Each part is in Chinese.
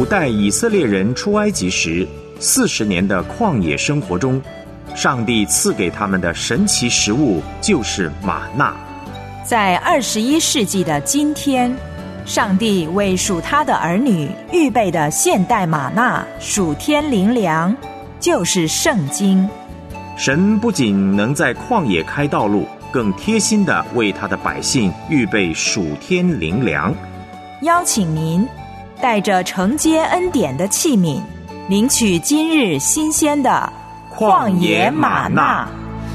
古代以色列人出埃及时40年的旷野生活中，上帝赐给他们的神奇食物就是玛纳。 在21世纪的今天，上帝为属他的儿女预备的现代玛纳属天灵粮，就是圣经。 神不仅能在旷野开道路，更贴心地为他的百姓预备属天灵粮。 邀请您带着承接恩典的器皿，领取今日新鲜的旷野玛纳。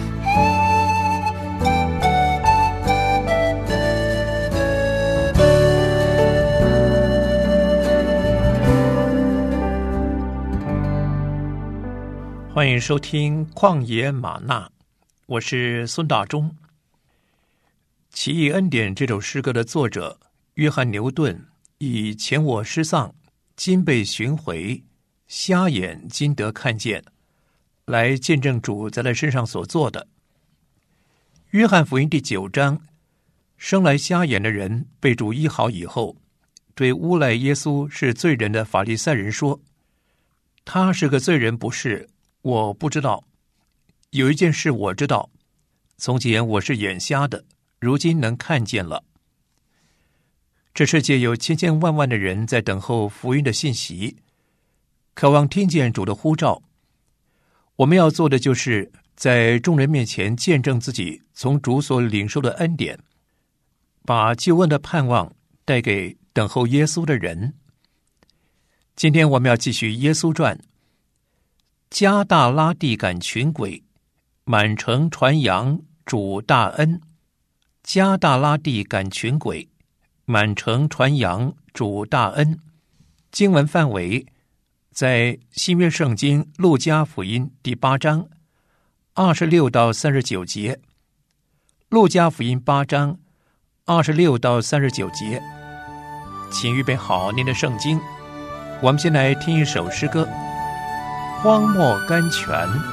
欢迎收听旷野玛纳，我是孙大中。奇异恩典这首诗歌的作者约翰牛顿以前我失丧，今被寻回，瞎眼今得看见，来见证主在他身上所做的。约翰福音第9章，生来瞎眼的人被主医好以后，对诬赖耶稣是罪人的法利赛人说，他是个罪人不是，我不知道。有一件事我知道，从前我是眼瞎的，如今能看见了。这世界有千千万万的人在等候福音的信息，渴望听见主的呼召。我们要做的就是在众人面前见证自己从主所领受的恩典，把救恩的盼望带给等候耶稣的人。今天我们要继续耶稣传。加大拉地赶群鬼，满城传扬主大恩。加大拉地赶群鬼，满城传扬主大恩。经文范围在新约圣经路加福音第8章26到39节，路加福音8章26到39节。请预备好您的圣经，我们先来听一首诗歌，荒漠甘泉。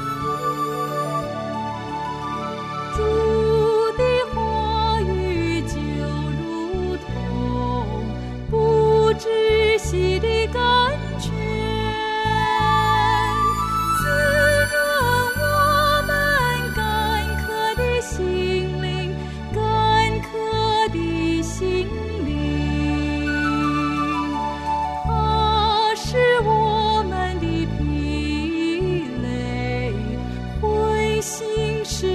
主的话语就如同不止息的甘泉，滋润我们干渴的心灵，干渴的心灵。它是我们的疲累灰心使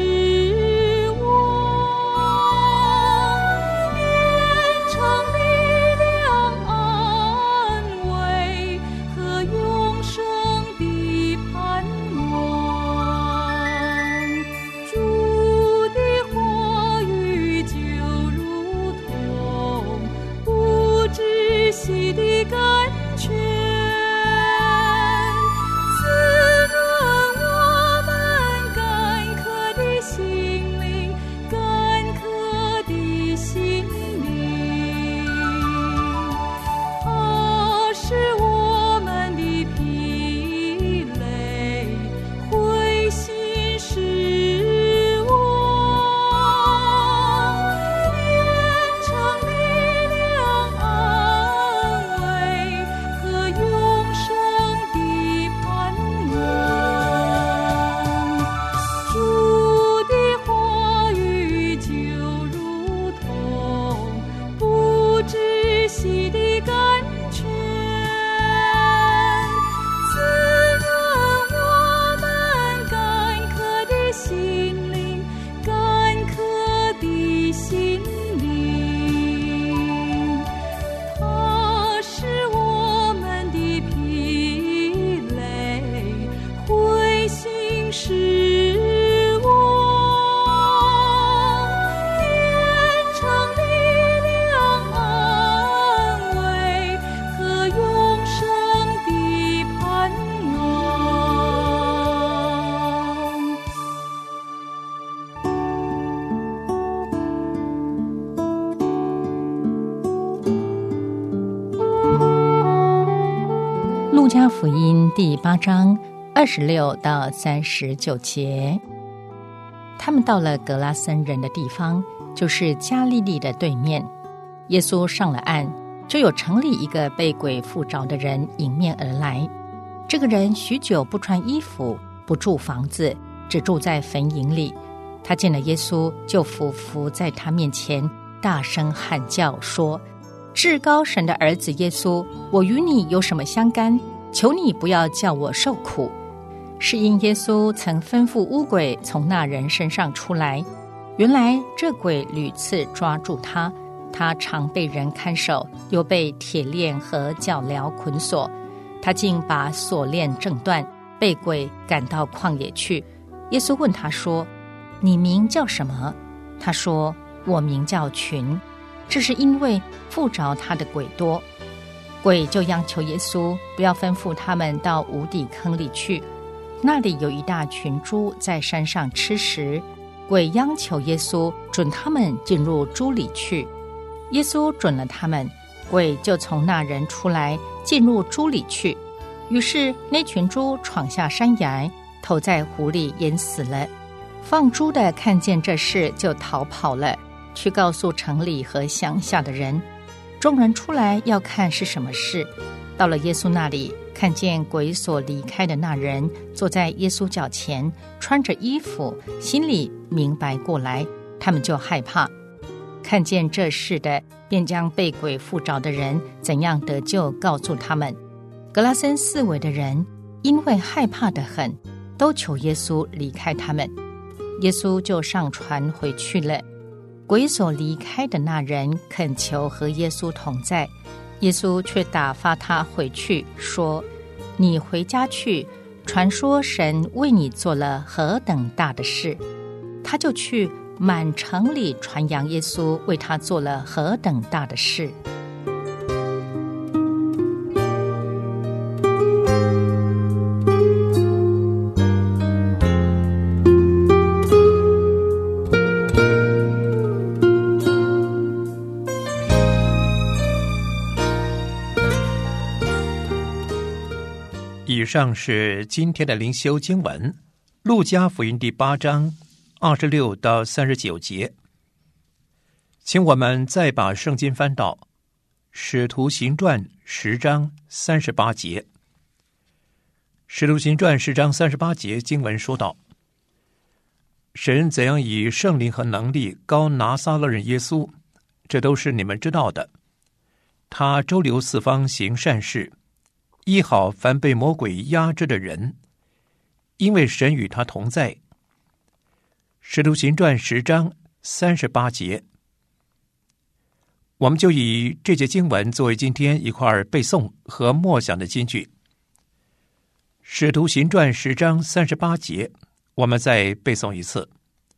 我变成力量安慰和永生的盼望。主的话语就如同不止息的甘泉， 路加福音第8章26到39节。他们到了格拉森人的地方，就是加利利的对面。耶稣上了岸， 就有城里一个被鬼附着的人迎面而来。这个人许久不穿衣服，不住房子，只住在坟茔里。他见了耶稣，就俯伏在他面前，大声喊叫说：至高神的儿子耶稣，我与你有什么相干？求你不要叫我受苦。是因耶稣曾吩咐污鬼从那人身上出来。原来这鬼屡次抓住他，他常被人看守，又被铁链和脚镣捆锁。他竟把锁链挣断，被鬼赶到旷野去。耶稣问他说：你名叫什么？他说：我名叫群。这是因为附着他的鬼多。鬼就央求耶稣不要吩咐他们到无底坑里去，那里有一大群猪在山上吃食。鬼央求耶稣准他们进入猪里去。耶稣准了他们，鬼就从那人出来，进入猪里去。于是那群猪闯下山崖，投在湖里淹死了。放猪的看见这事，就逃跑了，去告诉城里和乡下的人。众人出来要看是什么事，到了耶稣那里，看见鬼所离开的那人坐在耶稣脚前，穿着衣服，心里明白过来，他们就害怕。看见这事的，便将被鬼附着的人怎样得救告诉他们。格拉森四围的人因为害怕得很，都求耶稣离开他们。耶稣就上船回去了。鬼所离开的那人恳求和耶稣同在，耶稣却打发他回去，说：你回家去，传说神为你做了何等大的事。他就去满城里传扬耶稣为他做了何等大的事。 以上是今天的灵修经文，路加福音第8章26到39节。请我们再把圣经翻到使徒行传10章38节。使徒行传10章38节经文说道：神怎样以圣灵和能力膏拿撒勒人耶稣，这都是你们知道的。他周流四方行善事，医好凡被魔鬼压制的人，因为神与他同在。使徒行传10章38节。我们就以这节经文作为今天一块背诵和默想的金句。使徒行传10章38节，我们再背诵一次。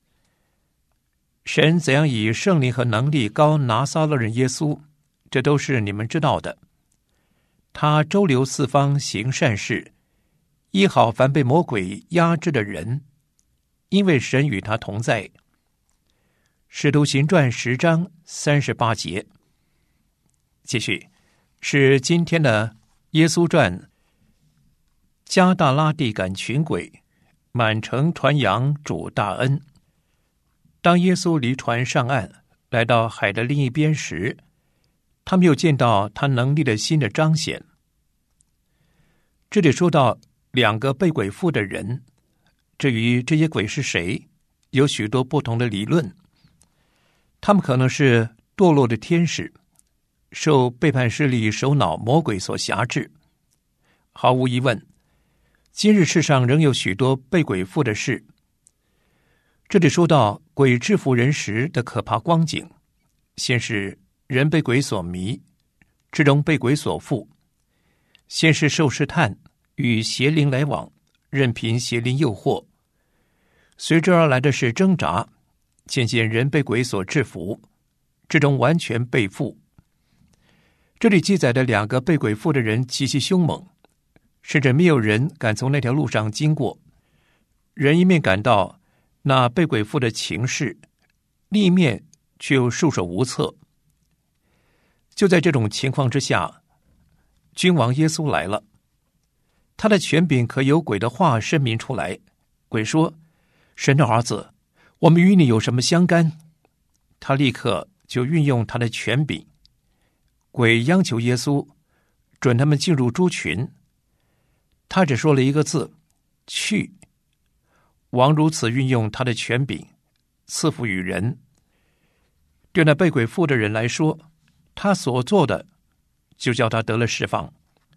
神怎样以圣灵和能力膏拿撒勒人耶稣，这都是你们知道的。他周流四方行善事，医好凡被魔鬼压制的人，因为神与他同在。使徒行传10章38节。继续是今天的耶稣传。加大拉地赶群鬼，满城传扬主大恩。当耶稣离船上岸，来到海的另一边时，他们又见到他能力的新的彰显。这里说到2个被鬼附的人，至于这些鬼是谁，有许多不同的理论。他们可能是堕落的天使，受背叛势力首脑魔鬼所辖制。毫无疑问，今日世上仍有许多被鬼附的事。这里说到鬼制服人时的可怕光景，先是人被鬼所迷，之中被鬼所附；先是受试探，与邪灵来往，任凭邪灵诱惑；随之而来的是挣扎，渐渐人被鬼所制服，之中完全被附。这里记载的2个被鬼附的人极其凶猛，甚至没有人敢从那条路上经过。人一面感到那被鬼附的情势，另一面却又束手无策。就在这种情况之下，君王耶稣来了，他的权柄可由鬼的话声明出来。鬼说：神的儿子，我们与你有什么相干？他立刻就运用他的权柄。 鬼央求耶稣准他们进入猪群，他只说了一个字：去。王如此运用他的权柄，赐福于人。对那被鬼附的人来说，他所做的就叫他得了释放。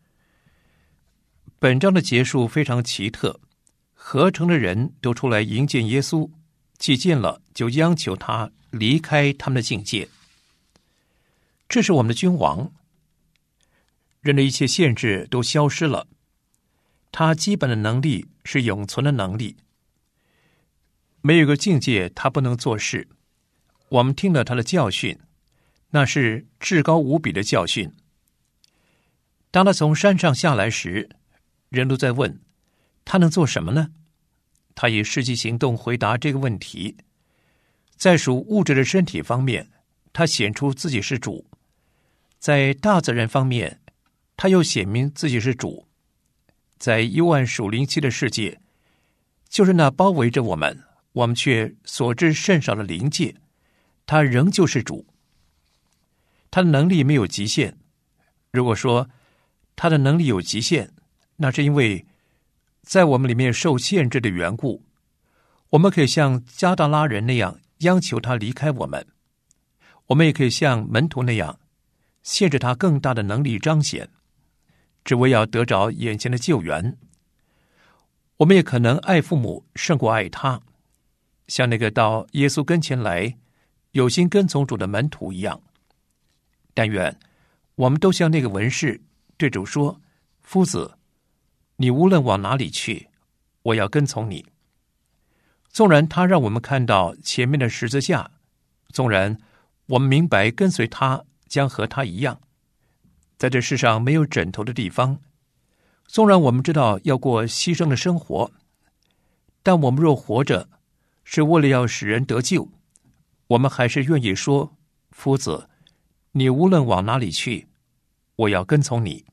本章的结束非常奇特，合城的人都出来迎接耶稣，既见了就央求他离开他们的境界。这是我们的君王，人的一切限制都消失了，他基本的能力是永存的能力，没有个境界他不能做事。我们听了他的教训，那是至高无比的教训。当他从山上下来时，人都在问他能做什么呢？他以实际行动回答这个问题。在属物质的身体方面，他显出自己是主；在大自然方面，他又显明自己是主；在幽暗属灵期的世界，就是那包围着我们却所知甚少的灵界，他仍旧是主。他的能力没有极限。如果说他的能力有极限，那是因为在我们里面受限制的缘故。我们可以像加大拉人那样央求他离开我们，我们也可以像门徒那样限制他更大的能力彰显，只为要得着眼前的救援。我们也可能爱父母胜过爱他，像那个到耶稣跟前来有心跟从主的门徒一样。但愿我们都像那个文士对主说：夫子，你无论往哪里去，我要跟从你。纵然他让我们看到前面的十字架，纵然我们明白跟随他将和他一样，在这世上没有枕头的地方，纵然我们知道要过牺牲的生活，但我们若活着是为了要使人得救，我们还是愿意说：夫子，你无论往哪里去，我要跟从你。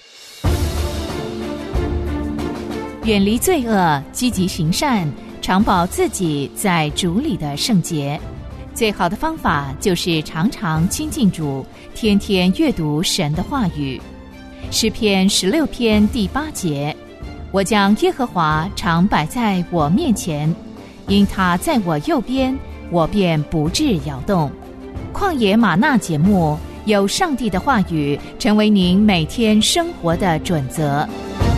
远离罪恶，积极行善，常保自己在主里的圣洁。最好的方法就是常常亲近主，天天阅读神的话语。诗篇16篇第8节：我将耶和华常摆在我面前，因他在我右边，我便不致摇动。旷野吗哪节目，有上帝的话语成为您每天生活的准则。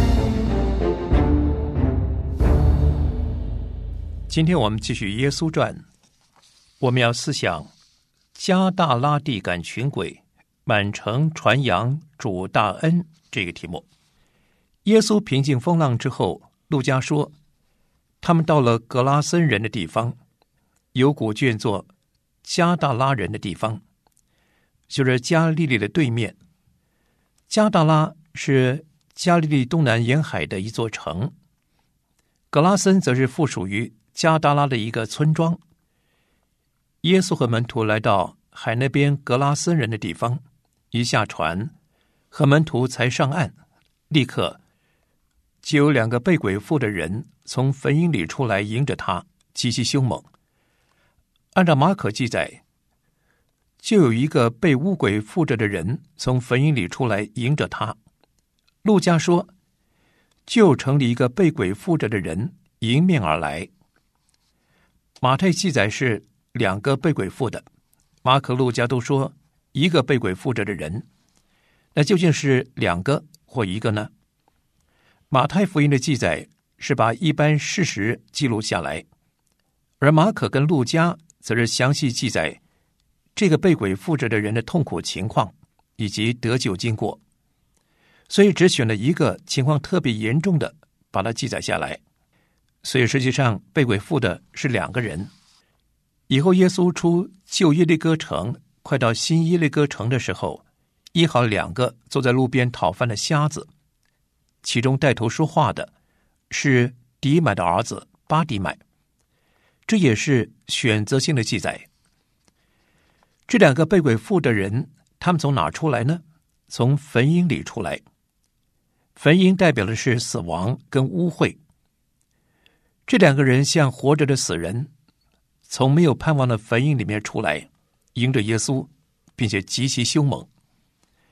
今天我们继续耶稣传，我们要思想加大拉地赶群鬼，满城传扬主大恩这个题目。耶稣平静风浪之后，路加说他们到了格拉森人的地方，有古卷作加大拉人的地方，就是加利利的对面。加大拉是加利利东南沿海的一座城，格拉森则是附属于加大拉的一个村庄。耶稣和门徒来到海那边格拉森人的地方，一下船，和门徒才上岸，立刻就有2个被鬼附的人从坟茔里出来迎着他，极其凶猛。按照马可记载，就有一个被污鬼附着的人从坟茔里出来迎着他。路加说，就城里一个被鬼附着的人迎面而来。马太记载是2个被鬼附的，马可、路加都说1个被鬼附着的人。那究竟是2个或1个呢？马太福音的记载是把一般事实记录下来，而马可跟路加则是详细记载这个被鬼附着的人的痛苦情况以及得救经过，所以只选了1个情况特别严重的把它记载下来。所以实际上被鬼附的是2个人。以后耶稣出旧耶利哥城，快到新耶利哥城的时候，医好2个坐在路边讨饭的瞎子，其中带头说话的是底买的儿子巴底买，这也是选择性的记载。这2个被鬼附的人，他们从哪出来呢？从坟茔里出来。坟茔代表的是死亡跟污秽。这2个人像活着的死人，从没有盼望的坟茔里面出来，迎着耶稣，并且极其凶猛。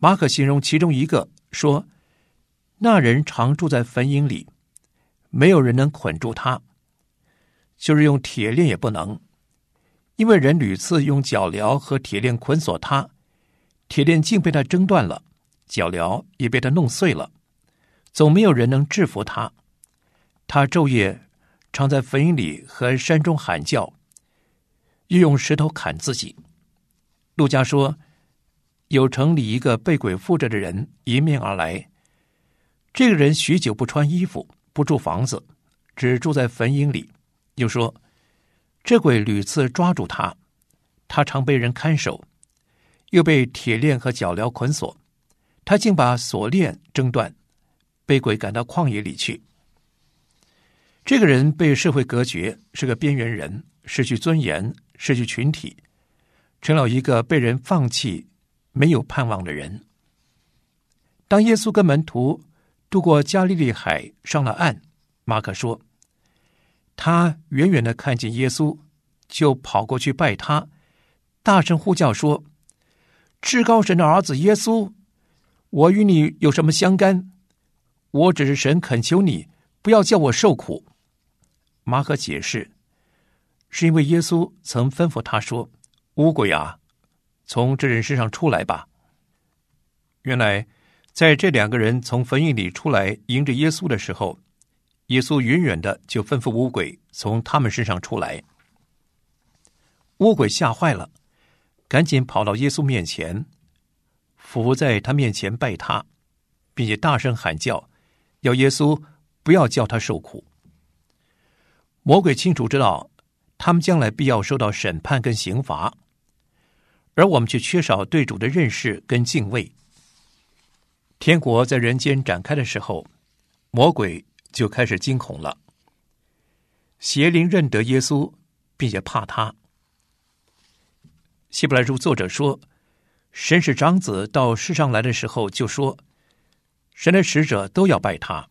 马可形容其中一个说，那人常住在坟茔里，没有人能捆住他，就是用铁链也不能，因为人屡次用脚镣和铁链捆锁他，铁链竟被他挣断了，脚镣也被他弄碎了，总没有人能制服他。他昼夜常在坟茔里和山中喊叫，又用石头砍自己。路加说，有城里一个被鬼附着的人迎面而来，这个人许久不穿衣服，不住房子，只住在坟茔里。又说，这鬼屡次抓住他，他常被人看守，又被铁链和脚镣捆锁，他竟把锁链挣断，被鬼赶到旷野里去。这个人被社会隔绝，是个边缘人，失去尊严，失去群体，成了一个被人放弃、没有盼望的人。当耶稣跟门徒渡过加利利海上了岸，马可说，他远远地看见耶稣，就跑过去拜他，大声呼叫说，至高神的儿子耶稣，我与你有什么相干？我只是神恳求你，不要叫我受苦。马可解释，是因为耶稣曾吩咐他说，污鬼啊，从这人身上出来吧。原来在这两个人从坟茔里出来迎着耶稣的时候，耶稣远远的就吩咐污鬼从他们身上出来。污鬼吓坏了，赶紧跑到耶稣面前，伏在他面前拜他，并且大声喊叫，要耶稣不要叫他受苦。魔鬼清楚知道他们将来必要受到审判跟刑罚，而我们却缺少对主的认识跟敬畏。天国在人间展开的时候，魔鬼就开始惊恐了。邪灵认得耶稣，并且怕他。希伯来书作者说，神使长子到世上来的时候就说，神的使者都要拜他。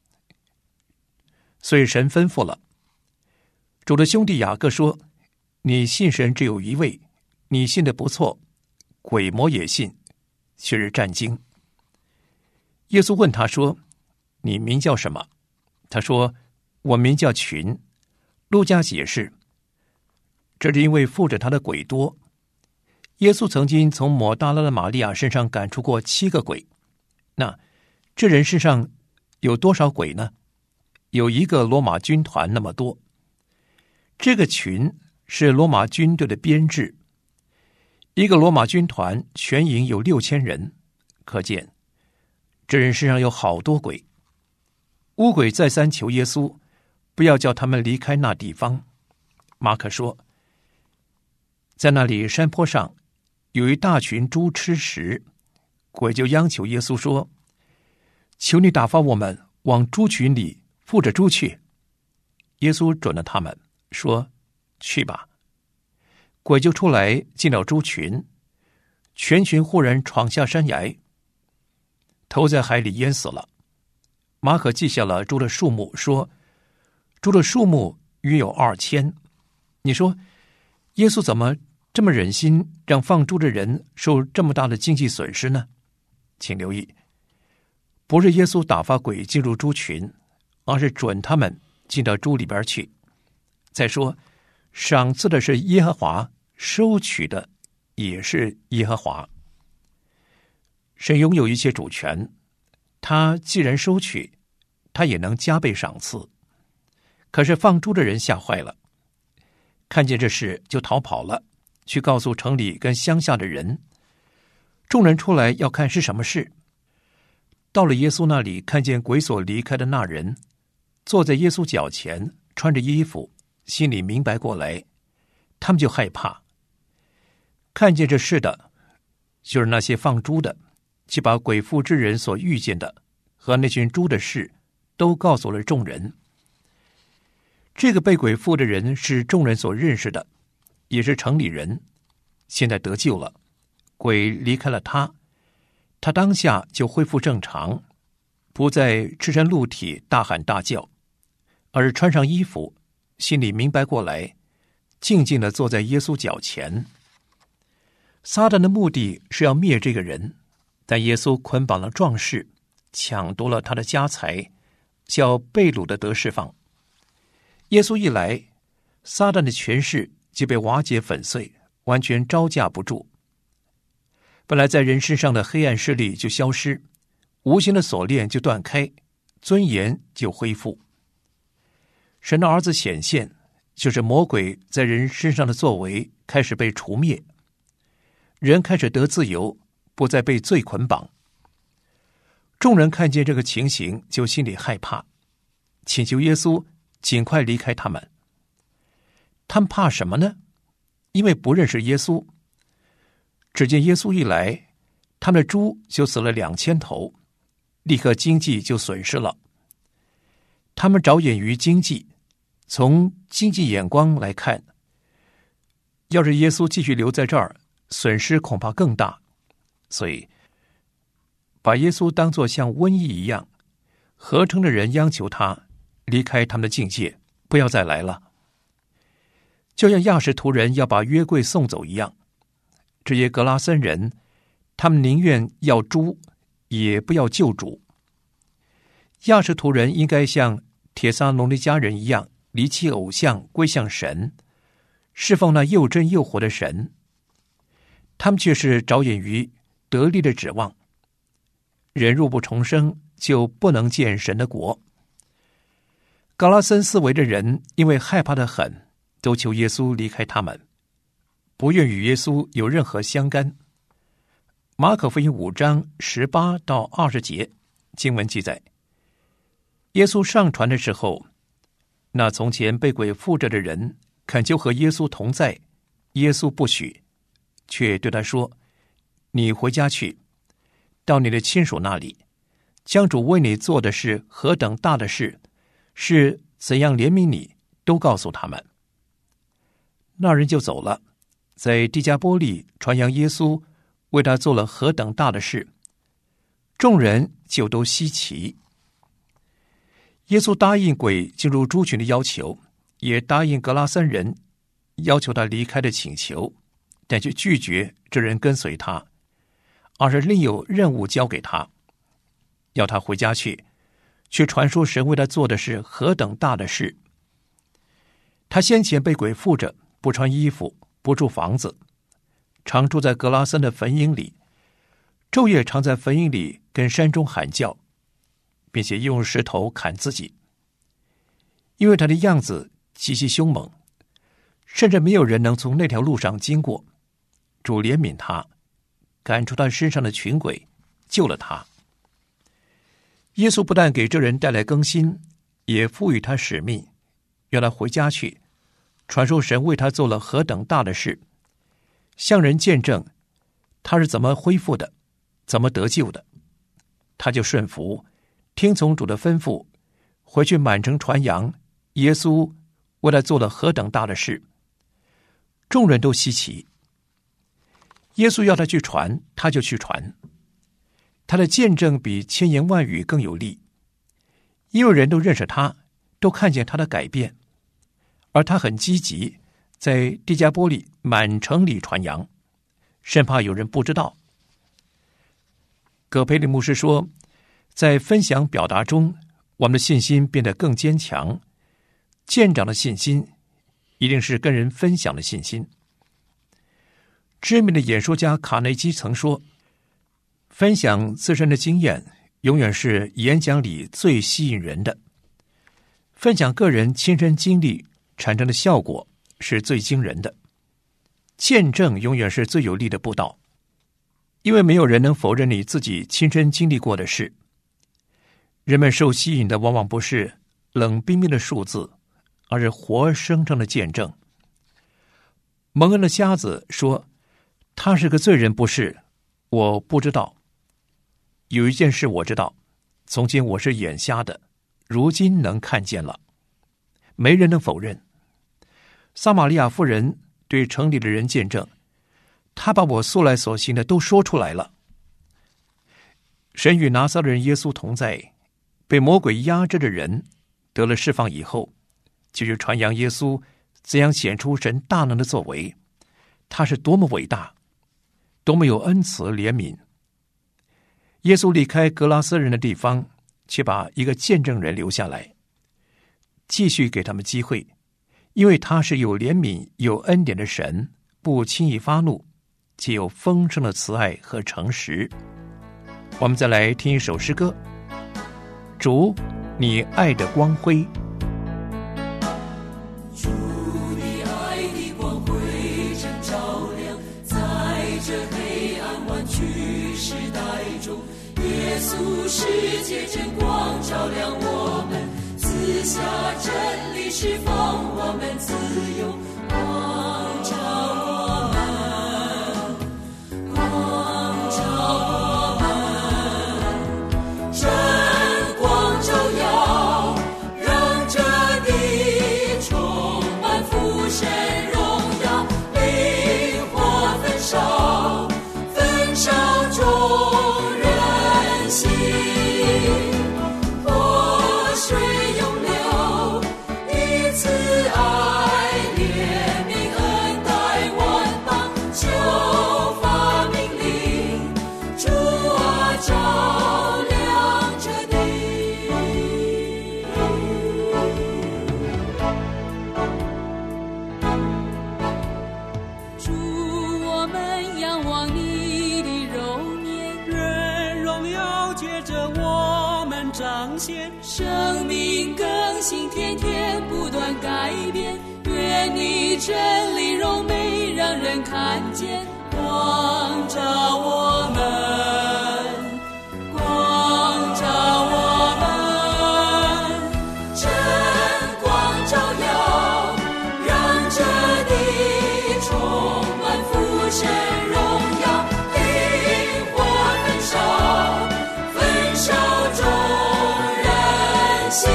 所以神吩咐了。主的兄弟雅各说，你信神只有一位，你信的不错，鬼魔也信，却是战惊。耶稣问他说，你名叫什么？他说，我名叫群。路加解释，这是因为附着他的鬼多。耶稣曾经从抹大拉的玛利亚身上赶出过7个鬼，那这人身上有多少鬼呢？有一个罗马军团那么多。这个群是罗马军队的编制，一个罗马军团全营有6000人，可见这人身上有好多鬼。污鬼再三求耶稣不要叫他们离开那地方。马可说，在那里山坡上有一大群猪吃食，鬼就央求耶稣说，求你打发我们往猪群里附着猪去。耶稣准了他们，说，去吧。鬼就出来进了猪群，全群忽然闯下山崖，投在海里淹死了。马可记下了猪的数目，说猪的数目约有2000。你说耶稣怎么这么忍心让放猪的人受这么大的经济损失呢？请留意，不是耶稣打发鬼进入猪群，而是准他们进到猪里边去。再说，赏赐的是耶和华，收取的也是耶和华。神拥有一切主权，他既然收取，他也能加倍赏赐。可是放猪的人吓坏了，看见这事就逃跑了，去告诉城里跟乡下的人。众人出来要看是什么事。到了耶稣那里，看见鬼所离开的那人坐在耶稣脚前，穿着衣服，心里明白过来，他们就害怕。看见这事的，就是那些放猪的，去把鬼附之人所遇见的和那群猪的事都告诉了众人。这个被鬼附的人是众人所认识的，也是城里人，现在得救了，鬼离开了他，他当下就恢复正常，不再赤身露体大喊大叫，而是穿上衣服，心里明白过来，静静地坐在耶稣脚前。撒旦的目的是要灭这个人， 但耶稣捆绑了壮士，抢夺了他的家财，叫被掳的得释放。耶稣一来，撒旦的权势就被瓦解粉碎，完全招架不住。本来在人身上的黑暗势力就消失，无形的锁链就断开，尊严就恢复。神的儿子显现，就是魔鬼在人身上的作为开始被除灭，人开始得自由，不再被罪捆绑。众人看见这个情形，就心里害怕，请求耶稣尽快离开他们。他们怕什么呢？因为不认识耶稣。只见耶稣一来，他们的猪就死了2000头，立刻经济就损失了。他们着眼于经济，从经济眼光来看，要是耶稣继续留在这儿，损失恐怕更大，所以把耶稣当作像瘟疫一样，合城的人央求他离开他们的境界，不要再来了。就像亚实突人要把约柜送走一样，这些格拉森人，他们宁愿要猪，也不要救主。亚实突人应该像帖撒罗尼迦人一样，离弃偶像，归向神，侍奉那又真又活的神。他们却是着眼于得利的指望。人若不重生，就不能见神的国。格拉森四围的人因为害怕得很，都求耶稣离开他们，不愿与耶稣有任何相干。马可福音5章18到20节经文记载，耶稣上船的时候，那从前被鬼附着的人恳求和耶稣同在，耶稣不许，却对他说：你回家去，到你的亲属那里，将主为你做的是何等大的事，是怎样怜悯你，都告诉他们。那人就走了，在地加波利传扬耶稣为他做了何等大的事，众人就都稀奇。耶稣答应鬼进入猪群的要求，也答应格拉森人要求他离开的请求，但却拒绝这人跟随他，而是另有任务交给他，要他回家去传说神为他做的是何等大的事。他先前被鬼附着，不穿衣服，不住房子，常住在格拉森的坟茔里，昼夜常在坟茔里跟山中喊叫，并且用石头砍自己。因为他的样子极其凶猛，甚至没有人能从那条路上经过。主怜悯他，赶出他身上的群鬼，救了他。耶稣不但给这人带来更新，也赋予他使命，要他回家去传说神为他做了何等大的事，向人见证他是怎么恢复的，怎么得救的。他就顺服，听从主的吩咐，回去满城传扬耶稣为他做了何等大的事。众人都稀奇，耶稣要他去传，他就去传。他的见证比千言万语更有力，因为人都认识他，都看见他的改变，而他很积极，在地加波利满城里传扬，生怕有人不知道。葛培理牧师说，在分享表达中，我们的信心变得更坚强，见长的信心一定是跟人分享的信心。知名的演说家卡内基曾说，分享自身的经验永远是演讲里最吸引人的，分享个人亲身经历产生的效果是最惊人的，见证永远是最有力的布道，因为没有人能否认你自己亲身经历过的事。人们受吸引的往往不是冷冰冰的数字，而是活生生的见证。蒙恩的瞎子说，他是个罪人不是？我不知道。有一件事我知道，从前我是眼瞎的，如今能看见了。没人能否认。撒玛利亚妇人对城里的人见证，他把我素来所行的都说出来了。神与拿撒勒人耶稣同在，被魔鬼压制的人得了释放以后，就去传扬耶稣怎样显出神大能的作为，他是多么伟大，多么有恩慈怜悯。 耶稣离开格拉瑟人的地方，却把一个见证人留下来，继续给他们机会，因为他是有怜悯有恩典的神，不轻易发怒，且有丰盛的慈爱和诚实。我们再来听一首诗歌，主，你爱的光辉。 主，你爱的光辉正照亮在这黑暗弯曲时代中，耶稣世界真光照亮我们，赐下真理释放我们自由，光照我们，光照我们，真光照耀，让这地充满父神荣耀，灵火焚烧，焚烧众人心，活水涌流，以慈爱怜悯恩待万邦，就发命令，主啊照亮这地。主，我们仰望你的容颜， 愿荣耀借着我们彰显， 生命更新，天天不断改变，愿你真理荣美让人看见，光照我们，光照我们，真光照耀，让这地充满父神荣耀，灵火焚烧，焚烧众人心，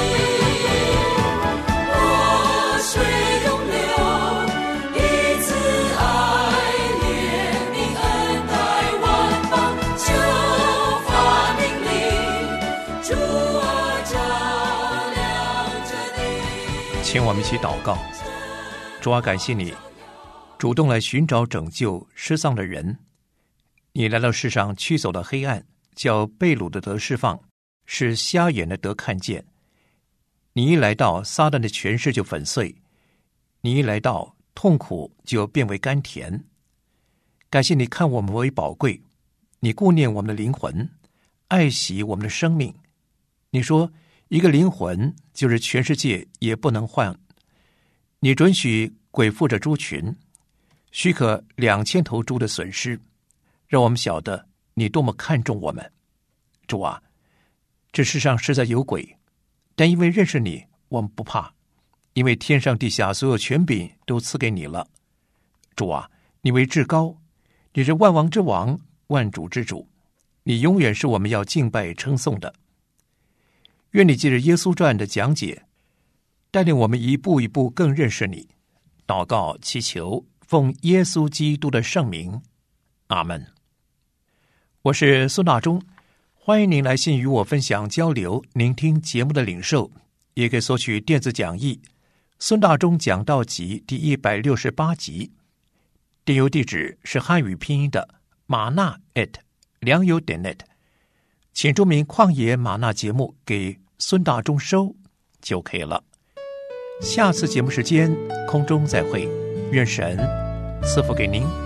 活水涌流，以慈爱怜悯恩待万邦，就发命令，主啊照亮这地。 请我们一起祷告。主啊，感谢你主动来寻找拯救失丧的人，你来到世上驱走了黑暗，叫被掳的得释放，使瞎眼的得看见。你一来到，撒旦的权势就粉碎；你一来到，痛苦就变为甘甜。感谢你看我们为宝贵，你顾念我们的灵魂，爱惜我们的生命。你说一个灵魂就是全世界也不能换。你准许鬼附着猪群，许可2000头猪的损失，让我们晓得你多么看重我们。主啊，这世上实在有鬼，但因为认识你，我们不怕，因为天上地下所有权柄都赐给你了。主啊，你为至高，你是万王之王，万主之主，你永远是我们要敬拜称颂的。愿你借着耶稣传的讲解，带领我们一步一步更认识你。祷告祈求，奉耶稣基督的圣名，阿们。我是孙大中，欢迎您来信与我分享交流您听节目的领受，也可以索取电子讲义孙大中讲道集第168集，电邮地址是汉语拼音的玛纳@良友.net，请注明旷野玛纳节目给孙大中收就可以了。下次节目时间空中再会，愿神赐福给您。